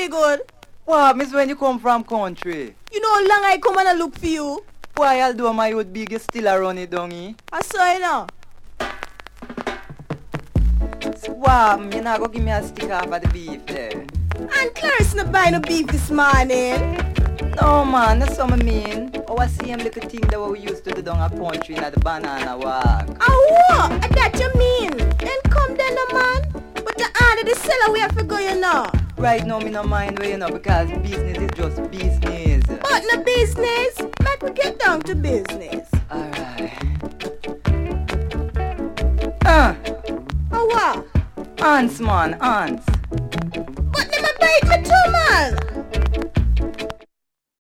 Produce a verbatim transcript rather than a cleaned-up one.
be good. What, miss, when you come from country? You know how long I come and I look for you? Why, I'll do my youth big, you still a run it down, eh? I saw you now. Swab, you not go give me a stick off of the beef there. And Clarice not buy no beef this morning. No, man, that's what I mean. Oh, I see him little thing that we used to do down a country in the banana walk. Oh, what? That you mean? Then come then, no, man. But the order the seller we have to go, you know. Right now, me no mind where you know, because business is just business. But no business. Make we get down to business. Alright. Uh. Oh, what? Ants, man, ants. But them a bite me too, man.